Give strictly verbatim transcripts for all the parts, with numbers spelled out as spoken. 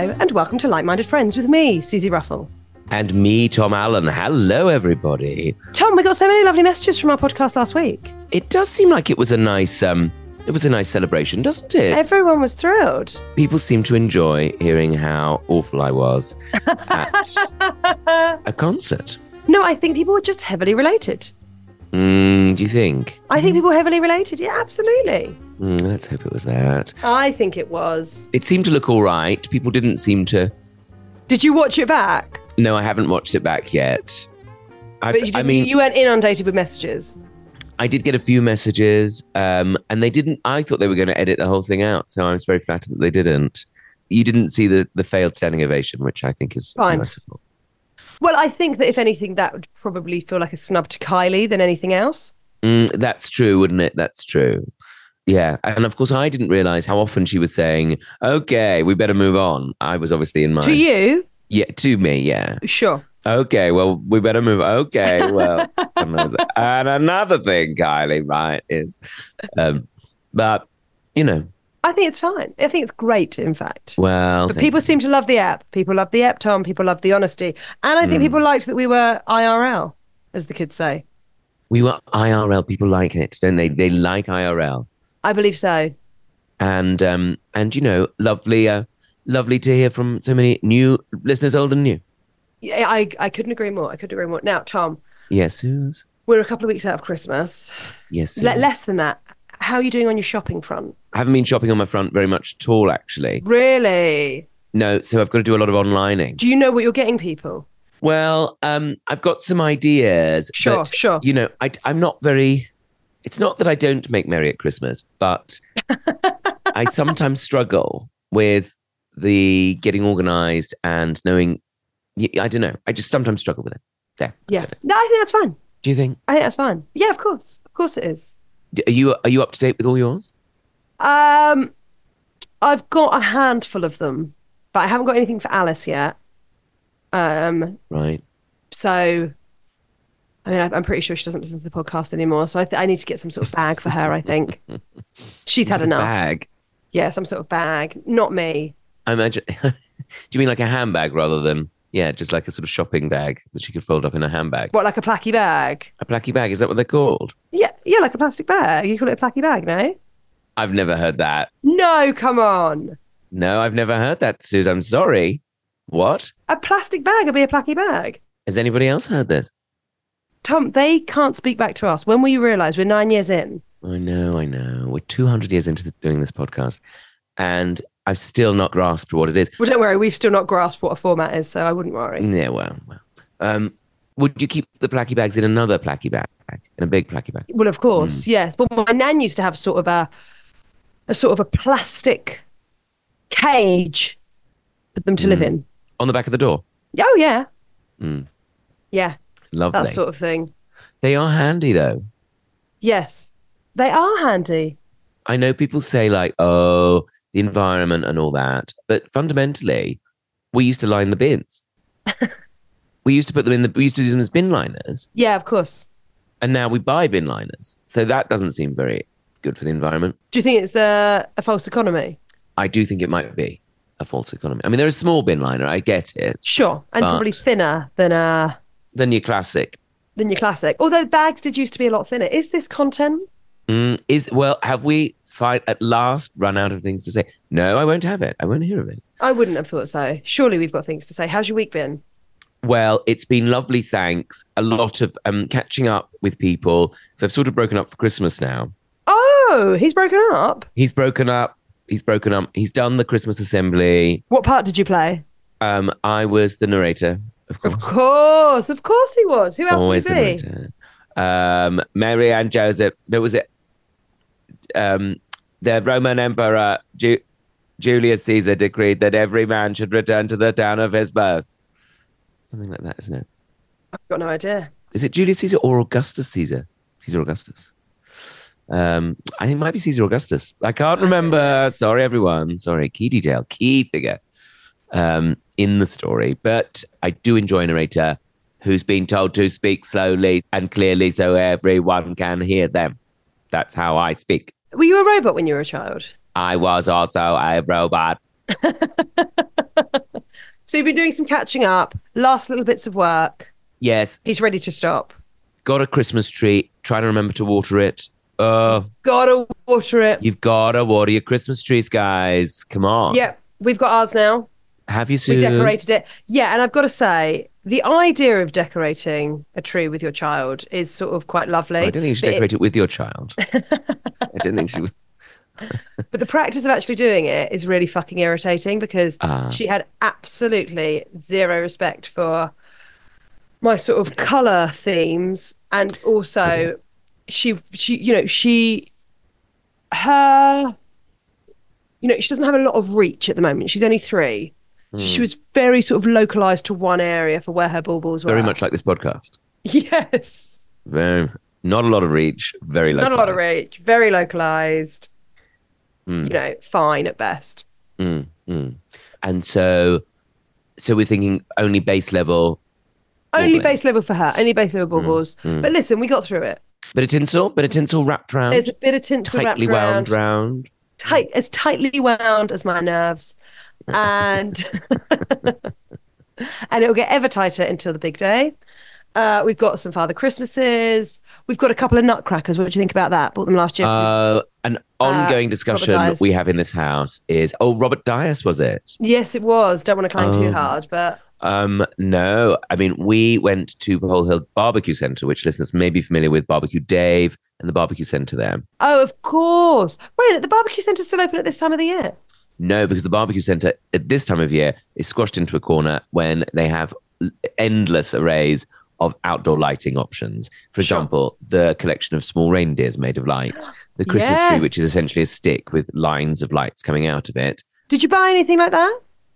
Hello and welcome to Like-Minded Friends with me, Susie Ruffle. And me, Tom Allen. Hello, everybody. Tom, we got so many lovely messages from our podcast last week. It does seem like it was a nice, um, it was a nice celebration, doesn't it? Everyone was thrilled. People seem to enjoy hearing how awful I was at a concert. No, I think people were just heavily related. Mm, do you think? I think people heavily related. Yeah, absolutely. Mm, let's hope it was that. I think it was. It seemed to look all right. People didn't seem to... Did you watch it back? No, I haven't watched it back yet. I've, But you, I mean, you weren't inundated with messages. I did get a few messages, um, and they didn't. I thought they were going to edit the whole thing out, so I was very flattered that they didn't. You didn't see the the failed standing ovation, which I think is Fine. merciful. Well, I think that if anything, that would probably feel like a snub to Kylie than anything else. Mm, that's true, wouldn't it? That's true. Yeah, and of course, I didn't realise how often she was saying, "Okay, we better move on." I was obviously in my To you? Yeah, to me, yeah. Sure. Okay, well, we better move. Okay, well, and another thing, Kylie, right, is, um, but you know, I think it's fine. I think it's great, in fact. well, But people seem to love the app. People love the app, Tom. People love the honesty. And I think Mm. people liked that we were I R L, as the kids say. we were I R L. People like it, don't they? They like I R L, I believe so. and um, and you know, lovely, uh, lovely to hear from so many new listeners, old and new. Yeah, I, I couldn't agree more. I couldn't agree more. Now, Tom, Yes, Suze. we're a couple of weeks out of Christmas. Yes, Suze. Le- less than that. How are you doing on your shopping front? I haven't been shopping on my front very much at all, actually. Really? No, so I've got to do a lot of onlining. Do you know what you're getting people? Well, um, I've got some ideas. Sure, but, sure. You know, I, I'm not very. It's not that I don't make merry at Christmas, but I sometimes struggle with the getting organised and knowing. I don't know. I just sometimes struggle with it. There. Yeah. that's it. No, I think that's fine. Do you think? I think that's fine. Yeah, of course. Of course it is. D- Are you are you up to date with all yours? Um, I've got a handful of them, but I haven't got anything for Alice yet. Um, Right. so, I mean, I- I'm pretty sure she doesn't listen to the podcast anymore. So I, th- I need to get some sort of bag for her. I think she's had enough. Bag. Yeah, some sort of bag. Not me. I imagine. Do you mean like a handbag rather than yeah, just like a sort of shopping bag that she could fold up in a handbag? What, like a placky bag? A placky bag, is that what they're called? Yeah, yeah, like a plastic bag. You call it a placky bag, no? I've never heard that. No, come on. No, I've never heard that, Suze. I'm sorry. What? A plastic bag would be a placky bag. Has anybody else heard this? Tom, they can't speak back to us. When will you realise we're nine years in? I know, I know. We're two hundred years into the, doing this podcast, and I've still not grasped what it is. Well, don't worry, we've still not grasped what a format is, so I wouldn't worry. Yeah, well, well. Um, would you keep the placky bags in another placky bag, in a big placky bag? Well, of course, yes. But my nan used to have sort of a, a sort of a plastic cage for them to live in. On the back of the door? Oh, yeah. Mm. Yeah, Lovely. that sort of thing. They are handy, though. Yes, they are handy. I know people say, like, oh, the environment and all that, but fundamentally, we used to line the bins. We used to put them in the, we used to use them as bin liners, Yeah, of course. and now we buy bin liners. So that doesn't seem very good for the environment. Do you think it's a, a false economy? I do think it might be a false economy. I mean, they're a small bin liner, I get it, Sure, and But- probably thinner than uh than your classic. than your classic. Although bags did used to be a lot thinner. Is this content? Mm, is well, have we fi- at last run out of things to say? No, I won't have it. I won't hear of it. I wouldn't have thought so. Surely we've got things to say. How's your week been? Well, it's been lovely, thanks. A lot of um, catching up with people. So I've sort of broken up for Christmas now. Oh, he's broken up. He's broken up. He's broken up. He's done the Christmas assembly. What part did you play? Um, I was the narrator, of course. Of course, of course he was. Who else Always would the he be? narrator. Um, Mary and Joseph. There was it. Um, the Roman Emperor Ju- Julius Caesar decreed that every man should return to the town of his birth. Something like that, isn't it? I've got no idea. Is it Julius Caesar or Augustus Caesar? Caesar Augustus. Um, I think it might be Caesar Augustus. I can't remember. Sorry, everyone. Sorry. Key detail, key figure um, in the story. But I do enjoy a narrator who's been told to speak slowly and clearly so everyone can hear them. That's how I speak. Were you a robot when you were a child? I was also a robot. So you've been doing some catching up, last little bits of work. Yes, He's ready to stop. got a Christmas tree. Trying to remember to water it. Uh, Gotta water it. you've got to water your Christmas trees, guys. Come on. Yep, we've got ours now. Have you, We Suze? decorated it. Yeah, and I've got to say, the idea of decorating a tree with your child is sort of quite lovely. I don't think you should but decorate it, with your child. I don't think she. But the practice of actually doing it is really fucking irritating because Ah. she had absolutely zero respect for my sort of colour themes, and also she she you know she her you know she doesn't have a lot of reach at the moment. She's only three. So she was very sort of localized to one area for where her baubles were. Very much like this podcast. Yes. Very, not a lot of reach. Very Not localized. a lot of reach. Very localized. Mm. You know, fine at best. Mm, mm. And so, so we're thinking only base level. Only baubles. base level for her. Only base level baubles. mm. But listen, we got through it. Bit of tinsel, bit of tinsel wrapped round. There's a bit of tinsel wrapped tightly wound around. round. Tight, as tightly wound as my nerves, and and it'll get ever tighter until the big day. Uh, we've got some Father Christmases. We've got a couple of nutcrackers. What do you think about that? Bought them last year. Uh, an ongoing discussion Robert Dyas. we have in this house is, oh, Robert Dyas, was it? Yes, it was. Don't want to clang too Oh. hard, but Um, no, I mean, we went to Pole Hill Barbecue Centre, which listeners may be familiar with, Barbecue Dave and the barbecue centre there. oh, of course. Wait, the barbecue centre's still open at this time of the year. No, because the barbecue centre at this time of year is squashed into a corner when they have endless arrays of outdoor lighting options. For Sure. example, the collection of small reindeers made of lights, the Christmas tree, which is Yes. essentially a stick with lines of lights coming out of it. Did you buy anything like that?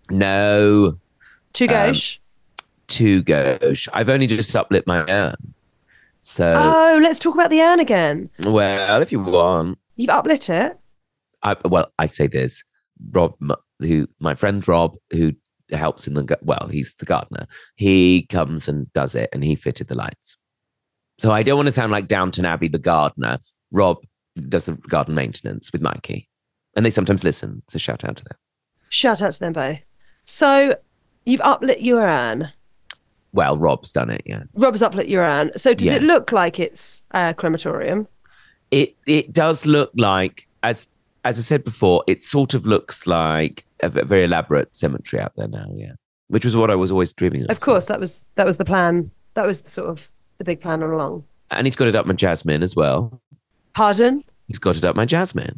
No, To gauche. too gauche. I've only just uplit my urn. So, oh, let's talk about the urn again. well, if you want. You've uplit it. I, well, I say this, Rob, m- who my friend Rob, who helps in the gar- well, he's the gardener. He comes and does it, and he fitted the lights. So I don't want to sound like Downton Abbey, the gardener. Rob does the garden maintenance with Mikey, and they sometimes listen. So shout out to them. Shout out to them both. So you've uplit your urn. Well, Rob's done it. Yeah, Rob's uplit your urn. So does Yeah. it look like it's a crematorium? it it does look like, as as I said before, it sort of looks like a v- very elaborate cemetery out there now. Yeah, which was what I was always dreaming of. Of course, that was that was the plan. That was the sort of the big plan all along. And he's got it up my Jasmine as well. Pardon? He's got it up my Jasmine.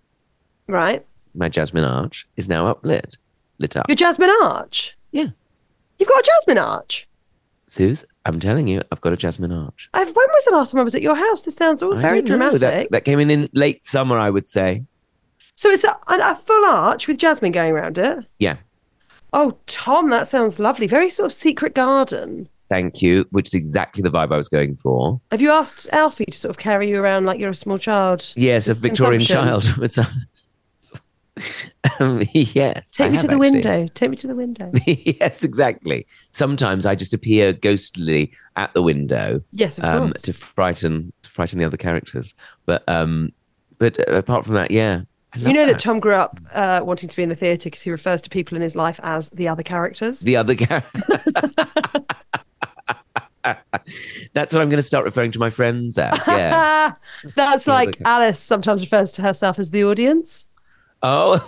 Right. My Jasmine arch is now uplit, lit up. Your Jasmine Arch? Yeah. You've got a Jasmine Arch? Suze, I'm telling you, I've got a Jasmine arch. I, when was the last time I was at your house? This sounds all I very don't know. dramatic. That's, that came in in late summer, I would say. So it's a, a full arch with Jasmine going around it? Yeah. Oh, Tom, that sounds lovely. Very sort of secret garden. Thank you, which is exactly the vibe I was going for. Have you asked Alfie to sort of carry you around like you're a small child? Yes, a Victorian Consumption. child. It's, um, yes. Take I me to have the actually. window. Take me to the window. Yes, exactly. Sometimes I just appear ghostly at the window Yes, of um, course. to frighten to frighten the other characters. But um, but apart from that, yeah. I You love know that Tom grew up uh, wanting to be in the theatre because he refers to people in his life as the other characters. The other guy. That's what I'm going to start referring to my friends as. Yeah. That's The other like char- Alice sometimes refers to herself as the audience. Oh,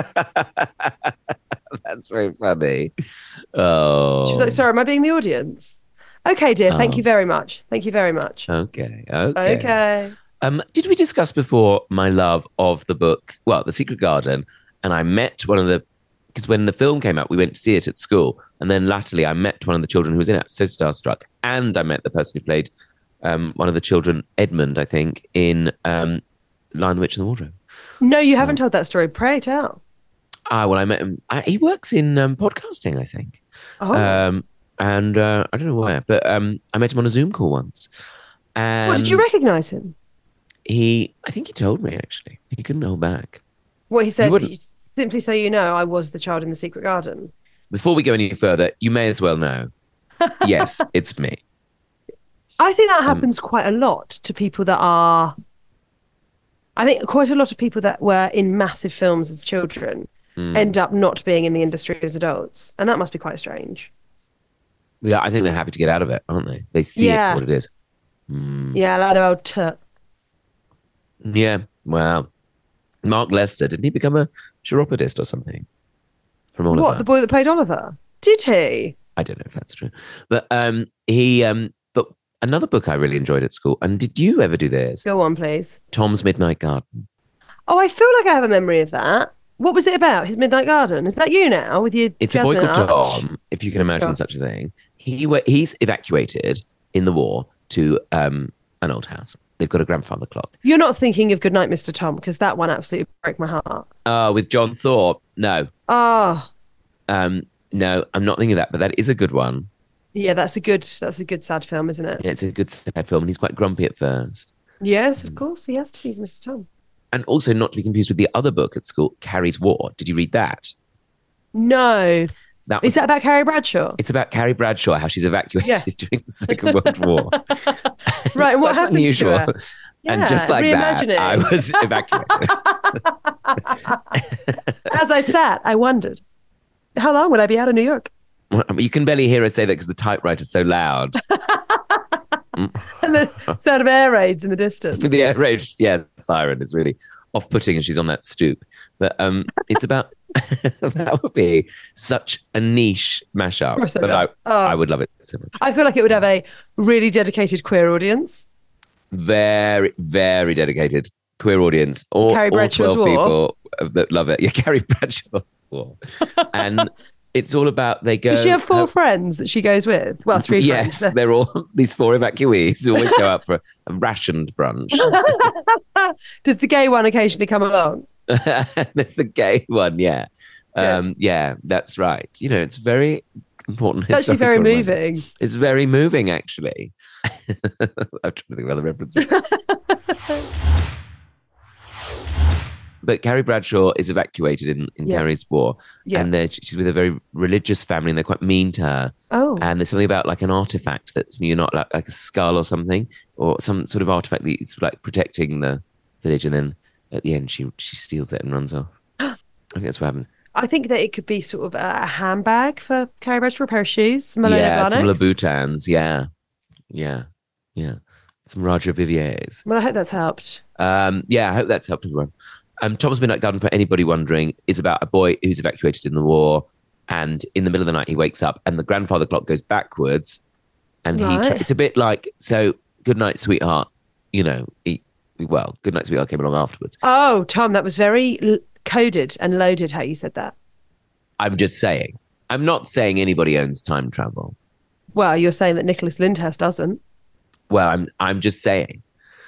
that's very funny. Oh, She was like, sorry, am I being the audience? Okay, dear. Thank Oh. you very much. Thank you very much. okay, okay. Okay. Um, did we discuss before my love of the book? Well, The Secret Garden, and I met one of the because when the film came out, we went to see it at school, and then latterly I met one of the children who was in it, so starstruck, and I met the person who played um, one of the children, Edmund, I think, in um, Lion, the Witch, and the Wardrobe. No, you haven't told that story. Pray tell. Ah, well, I met him. I, he works in um, podcasting, I think. Oh, Um, and uh, I don't know where, but um, I met him on a Zoom call once. And what, did you recognise him? he, I think he told me, actually. He couldn't hold back. What he said, wouldn't- simply so you know, I was the child in the secret garden. Before we go any further, you may as well know. Yes, it's me. I think Um, that happens quite a lot to people that are. I think quite a lot of people that were in massive films as children end up not being in the industry as adults. And that must be quite strange. Yeah, I think they're happy to get out of it, aren't they? They see Yeah. it for what it is. Mm. Yeah, a lot of old tut. Yeah, well, Mark Lester, didn't he become a chiropodist or something? From Oliver. What, the boy that played Oliver? Did he? I don't know if that's true. But um, he, um, but another book I really enjoyed at school, and did you ever do this? Go on, please. Tom's Midnight Garden. Oh, I feel like I have a memory of that. What was it about? His Midnight Garden? Is that you now with your It's a boy Jasmine called Arch? Tom, if you can imagine Sure. such a thing. He wa- He's evacuated in the war to um, an old house. They've got a grandfather clock. You're not thinking of Goodnight, Mister Tom, because that one absolutely broke my heart. Uh, with John Thorpe. No. Oh, Um, no, I'm not thinking of that, but that is a good one. yeah, that's a good that's a good sad film, isn't it? Yeah, it's a good sad film, and he's quite grumpy at first. Yes, of course, he has to be Mister Tom. And also not to be confused with the other book at school, Carrie's War. Did you read that? No. That was, Is that about Carrie Bradshaw? It's about Carrie Bradshaw, how she's evacuated Yeah. during the Second World War. Right, It's and what quite happens unusual. to her? And Yeah, just like that, reimagining. I was evacuated. As I sat, I wondered, how long would I be out of New York? Well, you can barely hear her say that because the typewriter's so loud. And the sound of air raids in the distance. The air raid, yeah, siren is really off-putting, and she's on that stoop. But um, it's about that would be such a niche mashup, course I but I, know. Oh. I would love it so much. I feel like it would have a really dedicated queer audience. Very, very dedicated queer audience. All, Carrie all Bradshaw's twelve War. people that love it. Yeah, Carrie Bradshaw's War, and it's all about they go. Does she have four her- friends that she goes with? Well, three Yes, friends. they're all these four evacuees who always go out for a, a rationed brunch. Does the gay one occasionally come along? There's a gay one, yeah. Um, yeah, that's right. You know, it's very important. It's actually very historical moment. moving. It's very moving, actually. I'm trying to think of other references. But Carrie Bradshaw is evacuated in, in Yeah. Carrie's War. Yeah. And they're- she's with a very religious family and they're quite mean to her. Oh, And there's something about like an artifact that's you're not like, like a skull or something, or some sort of artifact that's like protecting the village. And then at the end, she she steals it and runs off. I think that's what happens. I think that it could be sort of a handbag for Carrie Bradshaw, a pair of shoes, some Malone yeah, some Blahniks. Louboutins. Yeah, yeah, yeah. Some Roger Viviers. Well, I hope that's helped. Um, yeah, I hope that's helped everyone. Um, Tom's Midnight Garden, for anybody wondering, is about a boy who's evacuated in the war, and in the middle of the night he wakes up, and the grandfather clock goes backwards, and he. Right. Tra- it's a bit like so. Good night, sweetheart. You know, he, well, Good Night, Sweetheart came along afterwards. Oh, Tom, that was very l- coded and loaded how you said that. I'm just saying. I'm not saying anybody owns time travel. Well, you're saying that Nicholas Lyndhurst doesn't. Well, I'm. I'm just saying.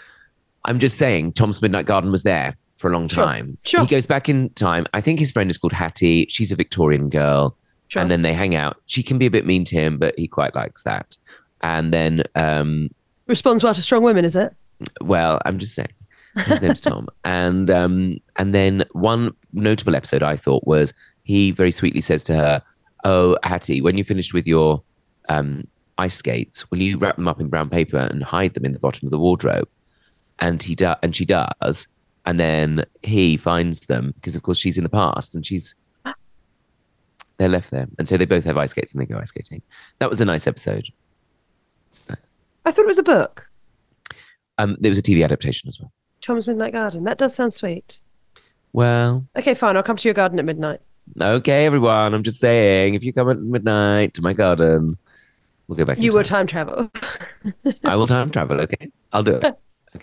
I'm just saying. Tom's Midnight Garden was there for a long Sure. time. Sure. He goes back in time. I think his friend is called Hattie. She's a Victorian girl. Sure. And then they hang out. She can be a bit mean to him, but he quite likes that. And then, um, Responds well to strong women, is it? well, I'm just saying, his name's Tom. And um, and then one notable episode I thought was he very sweetly says to her, "Oh, Hattie, when you finished with your um, ice skates, will you wrap them up in brown paper and hide them in the bottom of the wardrobe?" And he does, and she does. And then he finds them because, of course, she's in the past and she's they're left there. And so they both have ice skates and they go ice skating. That was a nice episode. It's nice. I thought it was a book. Um, there was a T V adaptation as well. Tom's Midnight Garden. That does sound sweet. Well, Okay, fine. I'll come to your garden at midnight. okay, everyone. I'm just saying, if you come at midnight to my garden, we'll go back. in You will time. time travel. I will time travel. Okay, I'll do it.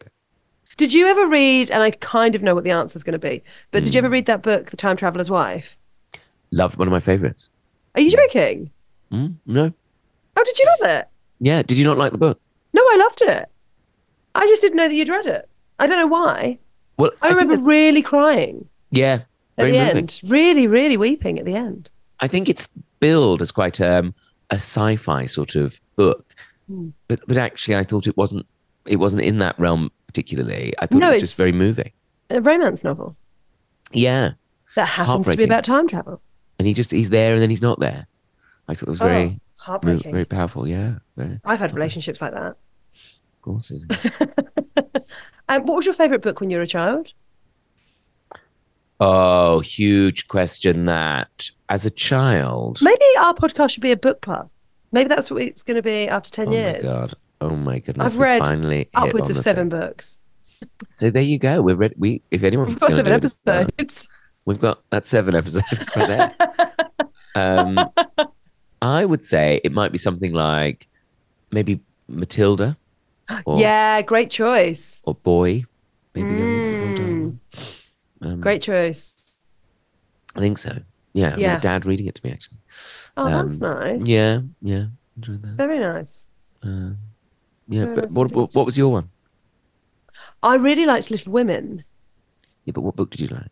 Did you ever read, and I kind of know what the answer is going to be, but did you Hmm. ever read that book, The Time Traveler's Wife? Loved one of my favorites. Are you joking? Mm, no, Oh, did you love it? yeah. Did you not like the book? No, I loved it. I just didn't know that you'd read it. I don't know why. Well, I, think remember it's- really crying yeah, at very the moving. end. Really, really weeping at the end. I think it's billed as quite um, a sci-fi sort of book, Hmm. but but actually, I thought it wasn't. It wasn't in that realm particularly. I thought No, it was it's- just very moving. A romance novel Yeah, that happens to be Heartbreaking. about time travel. and he just he's there and then he's not there. I thought it was very Oh, mo- heartbreaking. very powerful. Yeah, very. I've had relationships like that. Of course, it is. Um, what was your favourite book when you were a child? Oh, huge question that. As a child. Maybe our podcast should be a book club. Maybe that's what it's going to be after ten Oh years. my God. Oh my goodness. I've we read finally hit upwards on of the seven thing. books. So there you go. We're ready. We, if anyone We've got seven episodes. We've got that's seven episodes right there. um, I would say it might be something like maybe Matilda. Or, yeah, great choice. Or Boy. Maybe. Mm. Um, Great choice. I think so. Yeah. I Yeah. mean, Dad reading it to me actually. Oh, Um, that's nice. Yeah. Yeah. Enjoyed that. Very nice. Uh, yeah. Very but nice what, what indeed. what was your one? I really liked Little Women. Yeah, but what book did you like?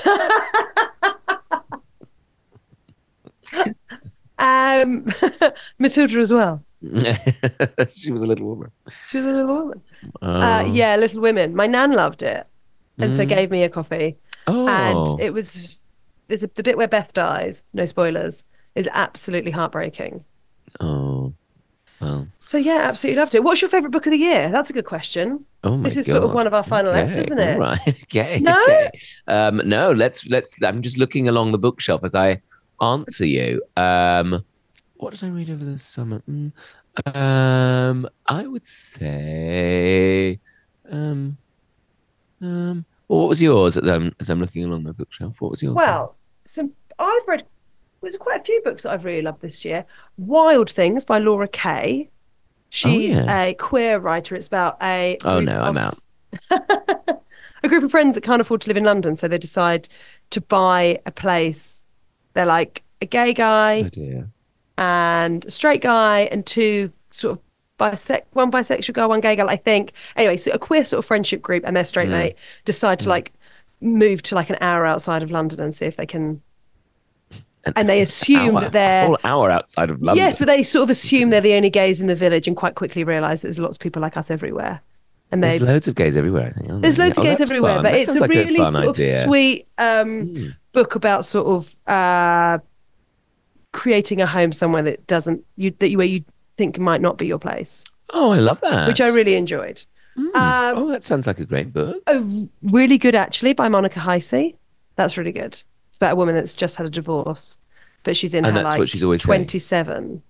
Um, Matilda as well. She was a little woman. She was a little woman. Oh. Uh, yeah, Little Women. My nan loved it, and so Mm. gave me a copy. Oh. And it was there's a, the bit where Beth dies. No spoilers. Is absolutely heartbreaking. Oh. Well. So yeah, absolutely loved it. What's your favourite book of the year? That's a good question. Oh my This is God. sort of one of our final okay. eps, isn't it? All right. Okay. No? Okay. Um, no, let's let's I'm just looking along the bookshelf as I answer you. Um, what did I read over the summer? Mm, um, I would say um um well, what was yours as I'm as I'm looking along my bookshelf? What was yours? Well, some I've read there's quite a few books that I've really loved this year. Wild Things by Laura Kay. She's Oh, yeah. a queer writer. It's about a Oh group no, I'm of- out. a group of friends that can't afford to live in London, so they decide to buy a place. They're like a gay guy Oh dear. and a straight guy and two sort of bisex one bisexual guy, one gay guy, I think. Anyway, so a queer sort of friendship group and their straight Mm. mate decide to like move to like an hour outside of London and see if they can. An And they assume hour, that they're a whole hour outside of London. yes, but they sort of assume they're the only gays in the village and quite quickly realise that there's lots of people like us everywhere. And they There's loads of gays everywhere, I think. aren't there's there? loads of Oh, gays that's everywhere, fun. but That it's sounds a like really fun sort of idea. sweet um, Mm. book about sort of uh, creating a home somewhere that doesn't you that you where you think might not be your place, Oh, I love that. which I really enjoyed. Mm. Um, oh, that sounds like a great book. Oh, really good actually by Monica Heisey. That's really good. It's about a woman that's just had a divorce, but she's in And her that's like what she's always saying. twenty-seven.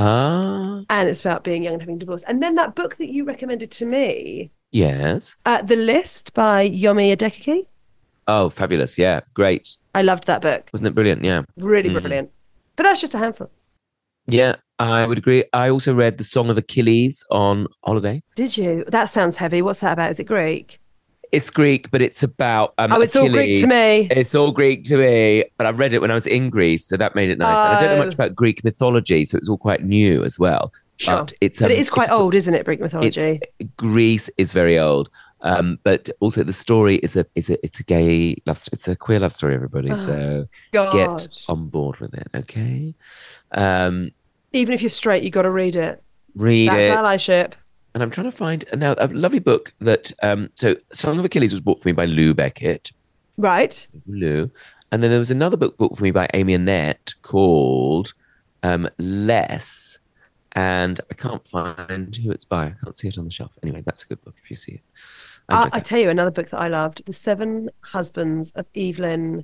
Ah, And it's about being young and having a divorce. And then that book that you recommended to me, yes. uh, The List by Yomi Adekiki. Oh, fabulous. Yeah, great. I loved that book. Wasn't it brilliant? Yeah. Really Mm. brilliant. But that's just a handful. Yeah, I would agree. I also read The Song of Achilles on holiday. Did you? That sounds heavy. What's that about? Is it Greek? It's Greek, but it's about um, Oh, it's all Greek Achilles. to me. It's all Greek to me, but I read it when I was in Greece, so that made it nice. And I don't know Oh. much about Greek mythology, so it's all quite new as well. Sure. But it's But um, it is quite it's- old, isn't it, Greek mythology? It's, Greece is very old, um, but also the story is a it's a it's a gay love st- it's a queer love story. Everybody, Oh, so God. get on board with it, okay? Um, Even if you're straight, you got to read it. read That's it, allyship. and I'm trying to find now a lovely book that um, so Song of Achilles was bought for me by Lou Beckett, Right. Lou, and then there was another book bought for me by Amy Annette called um, Less. And I can't find who it's by. I can't see it on the shelf. Anyway, that's a good book if you see it. I I, enjoyed I that. tell you another book that I loved: The Seven Husbands of Evelyn.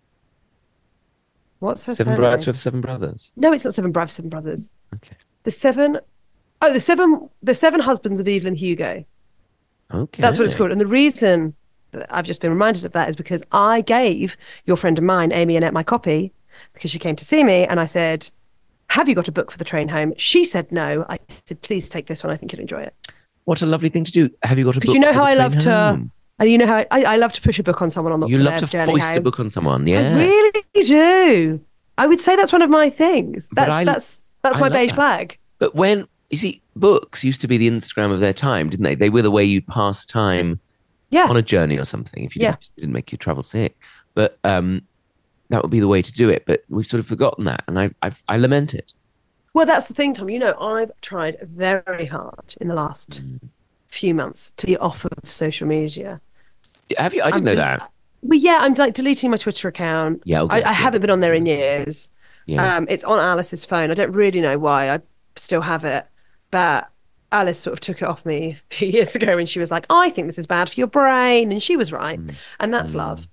What's her Seven surname? Brides with Seven Brothers. No, it's not Seven Brides, Seven Brothers. Okay. The Seven. Oh, the seven. The Seven Husbands of Evelyn Hugo. Okay. That's what it's called. And the reason that I've just been reminded of that is because I gave your friend of mine, Amy Annette, my copy because she came to see me, and I said, "Have you got a book for the train home?" She said no. I said, "Please take this one. I think you'll enjoy it." What a lovely thing to do. Have you got a book? Because you know for how the I train love to, home? and you know how I, I love to push a book on someone on the You for love their to journey foist a home. book on someone. I Yeah. really do. I would say that's one of my things. But That's I- that's that's I my love beige that. flag. But when you see, books used to be the Instagram of their time, didn't they? They were the way you pass time Yeah. on a journey or something. If you Yeah. didn't, it didn't make you travel sick, but um, that would be the way to do it. But we've sort of forgotten that, and I I, I lament it. Well, that's the thing, Tom. You know, I've tried very hard in the last Mm. few months to be off of social media. Have you? I didn't I'm know del- that. Well, yeah, I'm like deleting my Twitter account. Yeah, okay, I, I yeah. haven't been on there in years. Yeah. Um, it's on Alice's phone. I don't really know why. I still have it, but Alice sort of took it off me a few years ago, and she was like, "I think this is bad for your brain," and she was right, Mm. and that's love.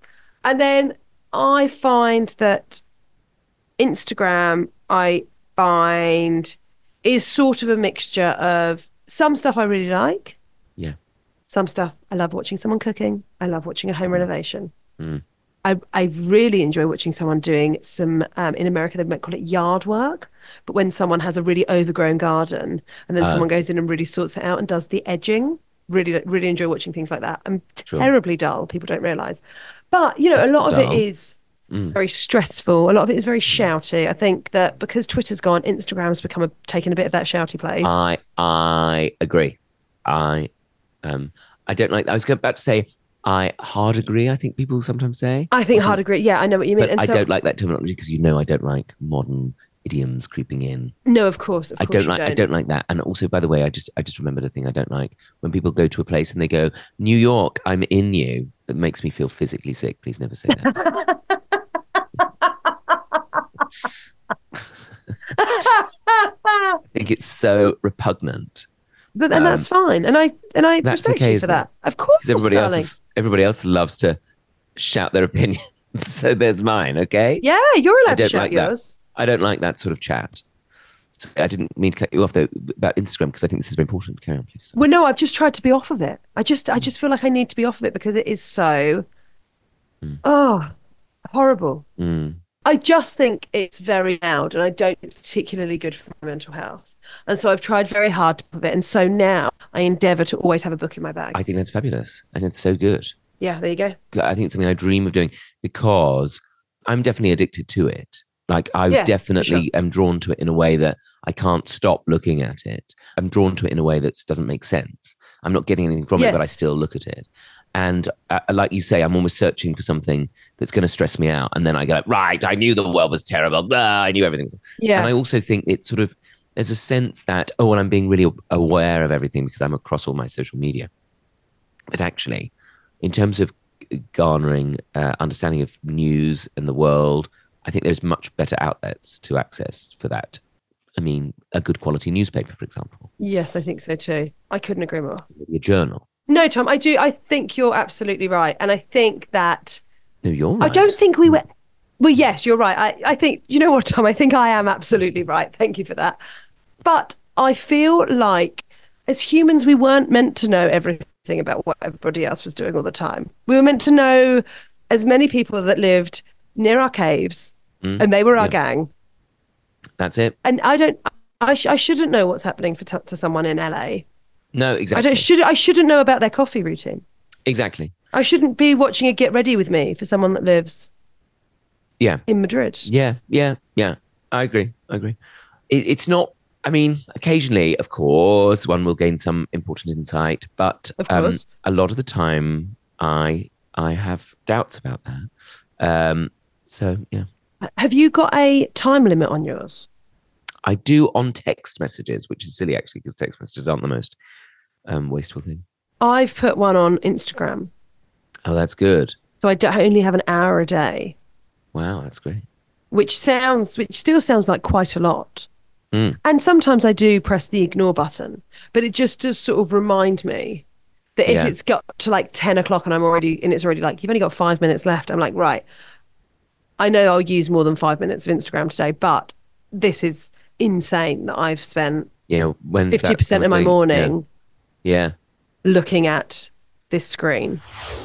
And then I find that Instagram, I find, is sort of a mixture of some stuff I really like. Yeah. Some stuff I love watching someone cooking. I love watching a home renovation. Mm. I, I really enjoy watching someone doing some, um, in America, they might call it yard work. But when someone has a really overgrown garden and then Uh, someone goes in and really sorts it out and does the edging, really, really enjoy watching things like that. I'm Sure. terribly dull. People don't realise. But, you know, That's a lot not of it dull. is very stressful. A lot of it is very shouty. I think that because Twitter's gone, Instagram's become a, taken a bit of that shouty place. I I agree. I um I don't like. I was about to say I hard agree. I think people sometimes say. I think Or some- hard agree. Yeah, I know what you mean. But And I so, don't like that terminology because you know I don't like modern idioms creeping in. no, of course, of I course don't you like. I don't like that. And also, by the way, I just I just remembered a thing I don't like when people go to a place and they go, New York, I'm in you. It makes me feel physically sick. Please never say that. I think it's so repugnant But and that's fine. And I and I that's respect okay, you isn't for that. it? Of course, because everybody else darling. is, everybody else loves to shout their opinions. So there's mine. Okay. Yeah, you're I allowed to don't shout like that. yours. I don't like that sort of chat. So I didn't mean to cut you off though about Instagram because I think this is very important. Carry on, please. Well, no, I've just tried to be off of it. I just I just feel like I need to be off of it because it is so oh horrible. Mm. I just think it's very loud and I don't think it's particularly good for my mental health. And so I've tried very hard to put it. And so now I endeavour to always have a book in my bag. I think that's fabulous. I think it's so good. Yeah, there you go. I think it's something I dream of doing because I'm definitely addicted to it. Like I Yeah, definitely am drawn to it in a way that I can't stop looking at it. I'm drawn to it in a way that doesn't make sense. I'm not getting anything from it, but I Yes. still look at it. And uh, like you say, I'm almost searching for something that's going to stress me out. And then I go, right, I knew the world was terrible. Blah, I knew everything. Yeah. And I also think it's sort of, there's a sense that, oh, and I'm being really aware of everything because I'm across all my social media. But actually, in terms of garnering uh, understanding of news and the world, I think there's much better outlets to access for that. I mean, a good quality newspaper, for example, Yes, I think so too. I couldn't agree more. maybe a journal. No, Tom, I do. I think you're absolutely right. And I think that No, you're I right. don't think we were. Well, yes, you're right. I, I think, you know what, Tom? I think I am absolutely right. Thank you for that. But I feel like as humans, we weren't meant to know everything about what everybody else was doing all the time. We were meant to know as many people that lived near our caves Mm, and they were our yeah. gang. That's it. And I don't, I, sh- I shouldn't know what's happening for t- to someone in L A. No, I exactly. don't, should, I shouldn't know about their coffee routine. Exactly. I shouldn't be watching a Get Ready With Me for someone that lives Yeah. in Madrid. Yeah. Yeah. Yeah. I agree. I agree. It, it's not, I mean, occasionally, of course, one will gain some important insight, but Of um, course. a lot of the time I I have doubts about that. Um, so, yeah. Have you got a time limit on yours? I do on text messages, which is silly actually, because text messages aren't the most um, wasteful thing. I've put one on Instagram. Oh, that's good. So I don't- I only have an hour a day, Wow, that's great. which sounds, which still sounds like quite a lot. Mm. And sometimes I do press the ignore button, but it just does sort of remind me that if Yeah. it's got to like ten o'clock and I'm already, and it's already like, you've only got five minutes left. I'm like, right, I know I'll use more than five minutes of Instagram today, but this is insane that I've spent Yeah, when fifty percent of my morning Yeah. looking at this screen.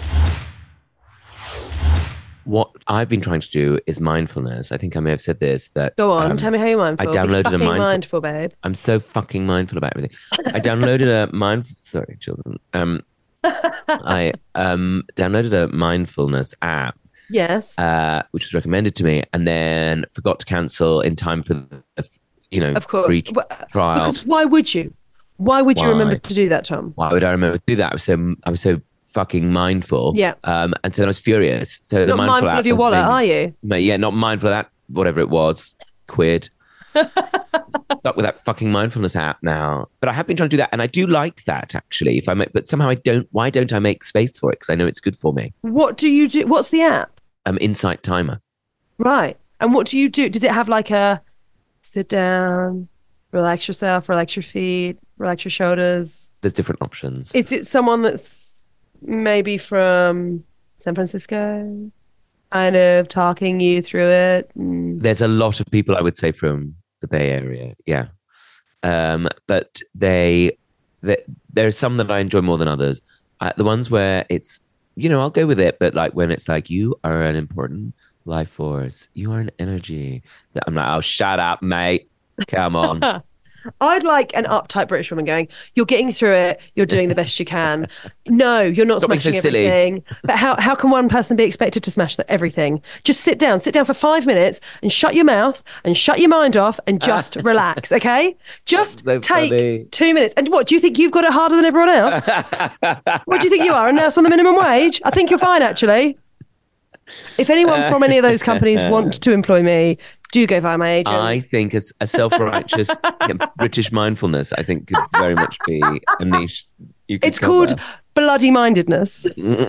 What I've been trying to do is mindfulness. I think I may have said this that Go on, um, tell me how you're mindful. I Be downloaded a fucking mindful- mindful, babe. I'm so fucking mindful about everything. I downloaded a mindful. Sorry, children. Um, I um downloaded a mindfulness app, Yes. uh, which was recommended to me, and then forgot to cancel in time for the, you know, Of course. free Well, trial. Because why would you? Why would you Why? remember to do that, Tom? Why would I remember to do that? I was so I was so fucking mindful. Yeah. Um, and so then I was furious. So the Not mindful app of your was wallet, making- are you? Mate, yeah, not mindful of that, whatever it was, quid. Stuck with that fucking mindfulness app now. But I have been trying to do that, and I do like that actually. If I make, but somehow I don't. Why don't I make space for it? Because I know it's good for me. What do you do? What's the app? Um, Insight Timer. Right. And what do you do? Does it have like a sit down, relax yourself, relax your feet, relax your shoulders? There's different options. Is it someone that's maybe from San Francisco? kind of talking you through it. Mm. There's a lot of people, I would say, from the Bay Area. Yeah. Um, but they, they, there are some that I enjoy more than others. Uh, the ones where it's, you know, I'll go with it, but like when it's like, you are an important life force, you are an energy. I'm like, oh, shut up, mate. Come on. I'd like an uptight British woman going, you're getting through it, you're doing the best you can. No, you're not Stop being so smashing silly. everything. But how, how can one person be expected to smash the, everything? Just sit down, sit down for five minutes and shut your mouth and shut your mind off and just relax, okay? Just so take funny. two minutes. And what, do you think you've got it harder than everyone else? What do you think you are, a nurse on the minimum wage? I think you're fine, actually. If anyone from any of those companies want to employ me, do go via my agent. I think as a self-righteous British mindfulness, I think could very much be a niche you could It's cover. called bloody mindedness.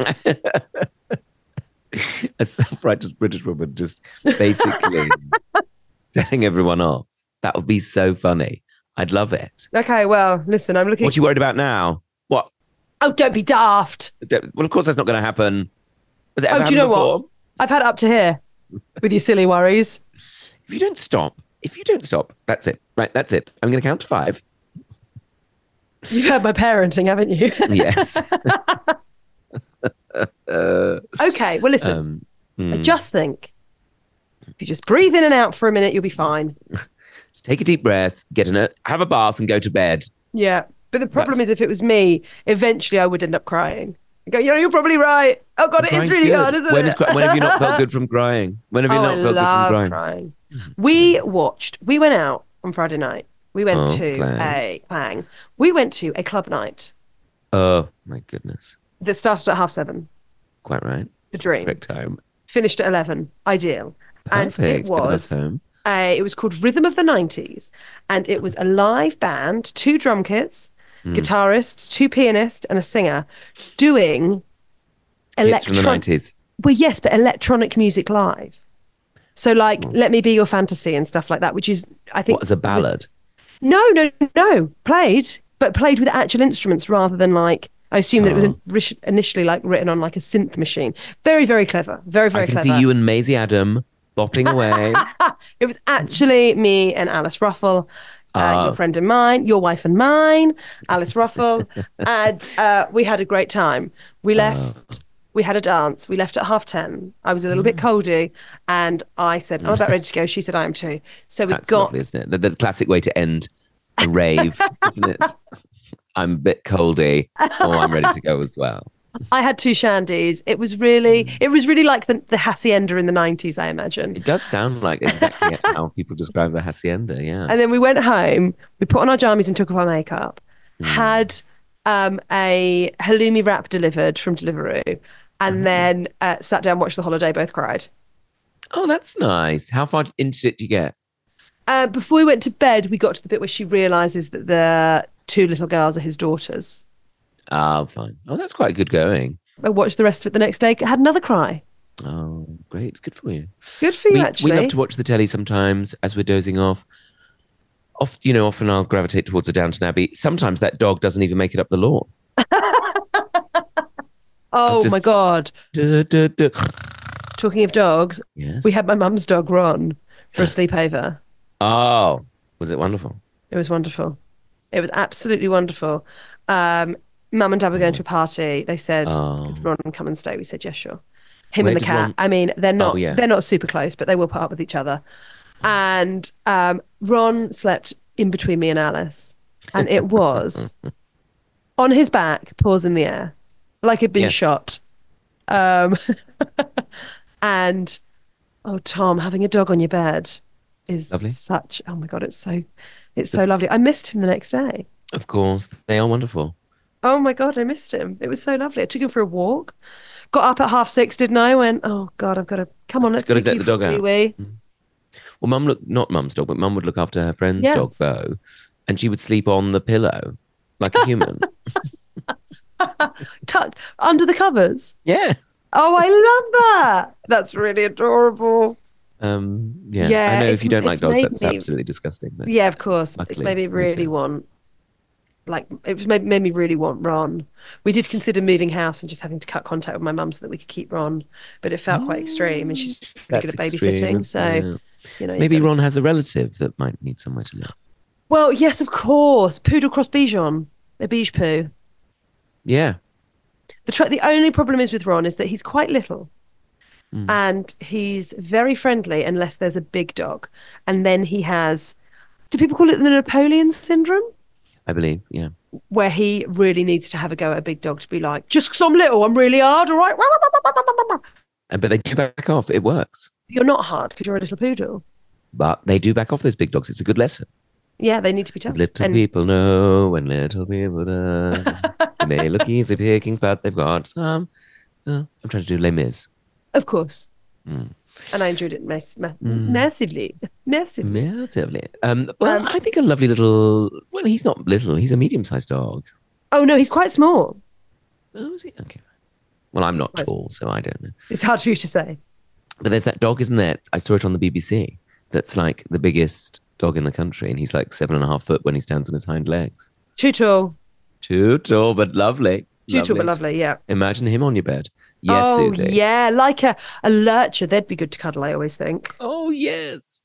A self-righteous British woman just basically telling everyone off. That would be so funny. I'd love it. Okay, well, listen, I'm looking. What are you worried about now? What? Oh, don't be daft. Well, of course that's not going to happen. Has it ever Oh, do you know happened before? what? I've had up to here with your silly worries. If you don't stop, if you don't stop, that's it. Right, that's it. I'm going to count to five. You've heard my parenting, haven't you? Yes. uh, Okay, well, listen, um, I mm. just think if you just breathe in and out for a minute, you'll be fine. Just take a deep breath, get in it, have a bath, and go to bed. Yeah. But the problem That's- is, if it was me, eventually I would end up crying. I go, you know, you're probably right. Oh, God, it is Crying's really good. hard, isn't when it? is cry- when have you not felt good from crying? When have you Oh, not I felt love good from crying? crying. We watched, we went out on Friday night. We went Oh, to Clang. a Clang. We went to a club night Oh my goodness! that started at half seven. Quite right. The dream. Correct time. Finished at eleven. Ideal. Perfect. And it Get us was home. a, it was called Rhythm of the nineties, and it was a live band, two drum kits, Hmm. guitarists, two pianists, and a singer doing Hits from the electronic. nineties. Well, yes, but electronic music live. So, like, "Let Me Be Your Fantasy" and stuff like that, which is, I think, What, as a was- ballad? no, no, no, played, but played with actual instruments rather than like. I assume that it was Oh. ri- initially like written on like a synth machine. Very, very clever. Very, very I can clever. see you and Maisie Adam bopping away. It was actually me and Alice Ruffle, uh, Oh. your friend and mine, your wife and mine, Alice Ruffle, and uh, we had a great time. We left. We had a dance. We left at half ten. I was a little bit coldy, and I said, "I'm about ready to go." She said, "I am too." So we That's got. lovely, isn't it? The, the classic way to end a rave, isn't it? I'm a bit coldy. Oh, I'm ready to go as well. I had two shandies. It was really, it was really like the the hacienda in the nineties, I imagine. It does sound like exactly how people describe the hacienda. Yeah. And then we went home. We put on our jammies and took off our makeup. Had um, a halloumi wrap delivered from Deliveroo, and then uh, sat down, watched The Holiday. Both cried. Oh, that's nice. How far into it do you get? Uh, before we went to bed, we got to the bit where she realizes that the two little girls are his daughters. Oh, fine. Oh, that's quite good going. I watched the rest of it the next day. Had another cry. Oh, great. Good for you. Good for you, we, actually. we love to watch the telly sometimes as we're dozing off. Off, you know, often I'll gravitate towards a Downton Abbey. Sometimes that dog doesn't even make it up the lawn. Oh just- my God. Duh, duh, duh. Talking of dogs, Yes. we had my mum's dog Ron for a sleepover. Oh, was it wonderful? It was wonderful. It was absolutely wonderful. Um, Mum and Dad were going to a party. They said, Oh. "Could Ron come and stay?" We said, "Yes, sure." Him Where and the does cat. Ron- I mean, they're not Oh, yeah. they're not super close, but they will put up with each other. And um, Ron slept in between me and Alice, and it was on his back, paws in the air, like he'd been Yeah. shot. Um, and oh, Tom, having a dog on your bed is Lovely. such. Oh my God, it's so it's so lovely. I missed him the next day. Of course. They are wonderful. Oh my God, I missed him. It was so lovely. I took him for a walk. Got up at half six, didn't I? Went, oh God, I've got to come on. Let's Gotta take let you the for dog a out. wee wee. Well, mum look not mum's dog, but mum would look after her friend's Yes. dog, Bo, and she would sleep on the pillow like a human. Tucked under the covers. Yeah. Oh, I love that. That's really adorable. Um, yeah. Yeah, I know it's- if you don't like it's dogs, made that's me- absolutely disgusting. But Yeah, of course. It's Luckily, made me we really can. want like it was made, made me really want Ron. We did consider moving house and just having to cut contact with my mum so that we could keep Ron, but it felt quite extreme, and she's really That's good at extreme, babysitting. isn't So, it? you know, Maybe you've got- Ron has a relative that might need somewhere to live. Well, yes, of course, poodle cross Bichon, a beige poo. Yeah. The tr- the only problem is with Ron is that he's quite little. Mm. And he's very friendly unless there's a big dog. And then he has, do people call it the Napoleon syndrome? I believe, yeah. Where he really needs to have a go at a big dog to be like, just because I'm little, I'm really hard, all right? And, but they do back off. It works. You're not hard because you're a little poodle. But they do back off, those big dogs. It's a good lesson. Yeah, they need to be tough. As little And- people know and little people don't. And they look easy pickings, but they've got some. Uh, I'm trying to do Les Mis. Of course. Mm. And I enjoyed it mass- ma- Mm. massively. Massively. Massively. Um, well, Um, I think a lovely little. Well, he's not little. He's a medium-sized dog. Oh, no, he's quite small. Oh, is he? Okay. Well, I'm not Quite- tall, so I don't know. It's hard for you to say. But there's that dog, isn't there? I saw it on the B B C. That's like the biggest dog in the country, and he's like seven and a half foot when he stands on his hind legs. Too tall. Too tall, but lovely. Too tall, but lovely, yeah. Imagine him on your bed. Yes, oh, Susie. yeah, like a, a lurcher. They'd be good to cuddle, I always think. Oh, yes.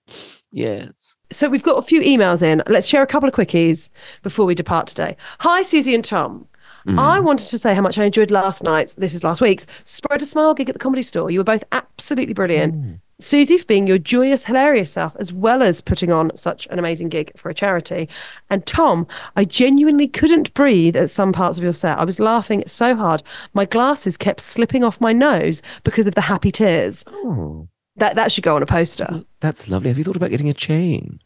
Yes. So we've got a few emails in. Let's share a couple of quickies before we depart today. Hi, Susie and Tom. Mm. I wanted to say how much I enjoyed last night's, this is last week's, Spread a Smile gig at the Comedy Store. You were both absolutely brilliant. Mm. Susie for being your joyous, hilarious self, as well as putting on such an amazing gig for a charity. And Tom, I genuinely couldn't breathe at some parts of your set. I was laughing so hard. My glasses kept slipping off my nose because of the happy tears. Oh, That that should go on a poster. that's lovely. Have you thought about getting a chain?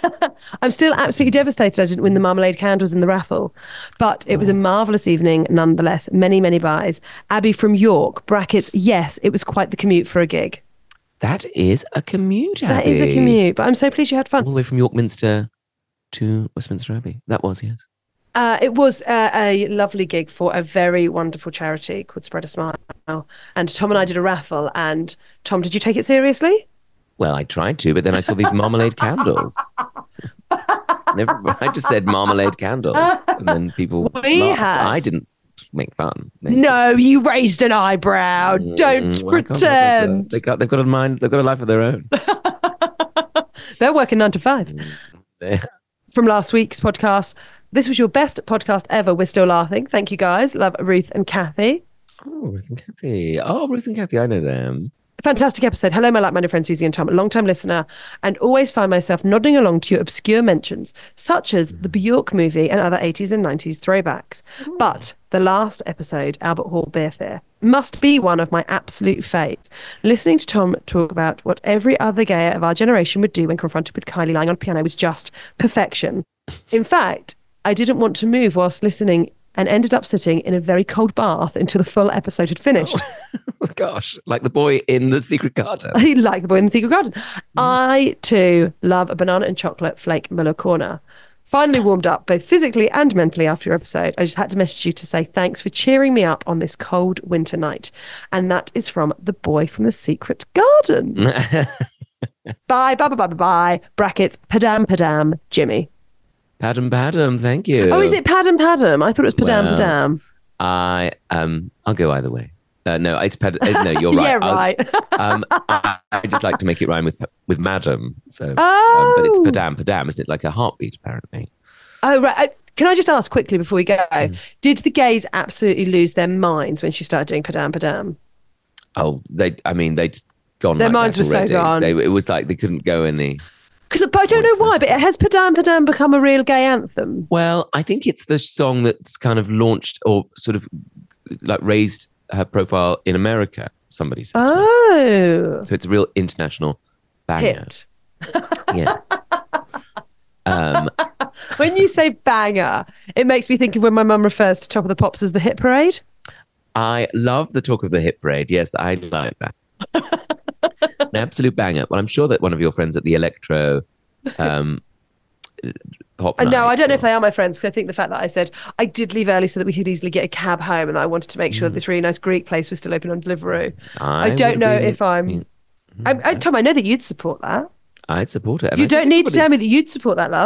I'm still absolutely devastated I didn't win the marmalade candles in the raffle, but it was a marvellous evening nonetheless. Many, many buys. Abby from York, brackets, yes, it was quite the commute for a gig. That is a commute, Abby. That is a commute, but I'm so pleased you had All fun. the way from York Minster to Westminster Abbey. That was, yes. Uh, it was uh, a lovely gig for a very wonderful charity called Spread a Smile. And Tom and I did a raffle. And Tom, did you take it seriously? Well, I tried to, but then I saw these marmalade candles. Never, I just said marmalade candles, and then people We laughed. had- I didn't make fun. They- No, you raised an eyebrow. Mm, Don't well, I can't help pretend. myself. They got, they've got a mind. They've got a life of their own. They're working nine to five. They- From last week's podcast. This was your best podcast ever. We're still laughing. Thank you, guys. Love Ruth and Kathy. Oh, Ruth and Kathy. Oh, Ruth and Kathy. I know them. Fantastic episode. Hello, my like-minded friends, Susie and Tom, a long-time listener, and always find myself nodding along to your obscure mentions, such as the Bjork movie and other eighties and nineties throwbacks. But the last episode, Albert Hall Beer Fair, must be one of my absolute faves. Listening to Tom talk about what every other gayer of our generation would do when confronted with Kylie lying on a piano was just perfection. In fact, I didn't want to move whilst listening and ended up sitting in a very cold bath until the full episode had finished. Oh, gosh, like the boy in the Secret Garden. I like the boy in the secret garden. I too love a banana and chocolate flake Muller corner. Finally warmed up both physically and mentally after your episode. I just had to message you to say thanks for cheering me up on this cold winter night. And that is from the boy from the secret garden. Bye, bye, bye, bye, bye, bye. Brackets, padam, padam, Jimmy. Padam Padam, thank you. Oh, is it padam, padam? I thought it was padam, Well, padam. I um, I'll go either way. Uh, no, it's pad. uh, No, you're right. Yeah, I'll- right. um, I, I just like to make it rhyme with with madam. So, Oh. um, but it's padam padam, isn't it? Like a heartbeat, apparently. Oh, right. Uh, Can I just ask quickly before we go, Mm. did the gays absolutely lose their minds when she started doing padam, padam? Oh, they. I mean, they'd gone. Their like minds that were so already. gone. They, it was like they couldn't go any. Because, but I don't know Points, why, I but has Padam Padam become a real gay anthem? Well, I think it's the song that's kind of launched or sort of like raised her profile in America. Somebody said. to me. Oh, So it's a real international banger. hit. Yeah. um, When you say banger, it makes me think of when my mum refers to Top of the Pops as the hit parade. I love the talk of the hit parade. Yes, I like that. An absolute banger. Well, I'm sure that one of your friends at the Electro um, pop. Uh, no, night I don't know or- if they are my friends, because I think the fact that I said I did leave early so that we could easily get a cab home, and I wanted to make sure that this really nice Greek place was still open on Deliveroo. I, would don't have know been- if I'm. Mm, I, I, Tom, I know that you'd support that. I'd support it. And You I think don't need to somebody- tell me that you'd support that, love.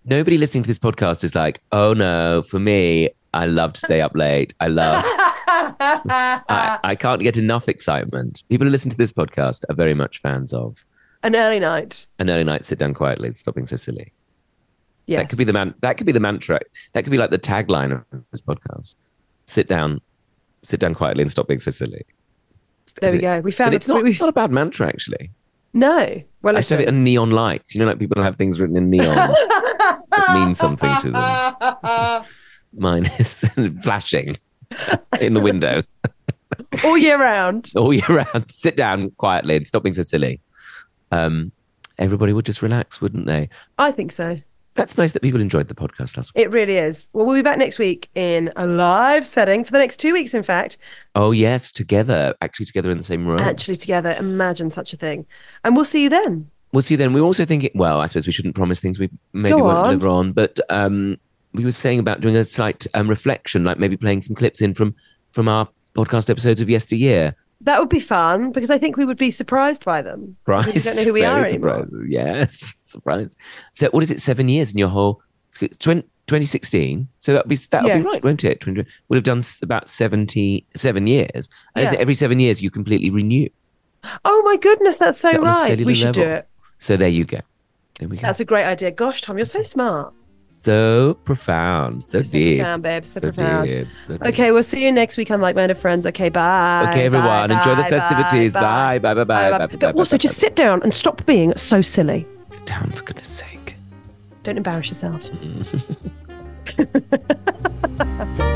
Nobody listening to this podcast is like, oh no, for me, I love to stay up late. I love, I, I can't get enough excitement. People who listen to this podcast are very much fans of An early night. an early night, sit down quietly, stop being so silly. Yes. That could be the man. That could be the mantra. That could be like the tagline of this podcast. Sit down, sit down quietly and stop being so silly. There we go. We found But it. it's not, we, it's not a bad mantra, actually. No. Well, I should have it in neon lights. You know, like people have things written in neon that mean something to them. Mine is flashing in the window all year round. all year round. Sit down quietly and stop being so silly. Um, everybody would just relax, wouldn't they? I think so. That's nice that people enjoyed the podcast last week. It really is. Well, we'll be back next week in a live setting for the next two weeks, in fact. Oh, yes, together, actually together in the same room. Actually together. Imagine such a thing. And we'll see you then. We'll see then. We're also thinking, well, I suppose we shouldn't promise things we maybe Go won't on. deliver on, but um, we were saying about doing a slight um, reflection, like maybe playing some clips in from, from our podcast episodes of yesteryear. That would be fun because I think we would be surprised by them. Surprised. We don't know who we Very are anymore. surprised. Yes, surprised. So what is it, seven years in your whole, twenty sixteen? So that'll be, that'll Yes. be right, won't it? twenty Would have done s- about seventy-seven years. And is Yeah. it every seven years you completely renew? Oh my goodness, that's so That on a right. cellular We should do level. it. So there you go. There we go. That's a great idea. Gosh, Tom, you're so smart. So profound, so So deep. profound, babe. So, So profound. deep, so deep. Okay, we'll see you next week on Like Minded Friends. Okay, bye. Okay, everyone, Bye, enjoy the bye, festivities. Bye, bye, bye, bye, bye, bye, But bye, also, bye, just bye. sit down and stop being so silly. Sit down, for goodness sake. Don't embarrass yourself.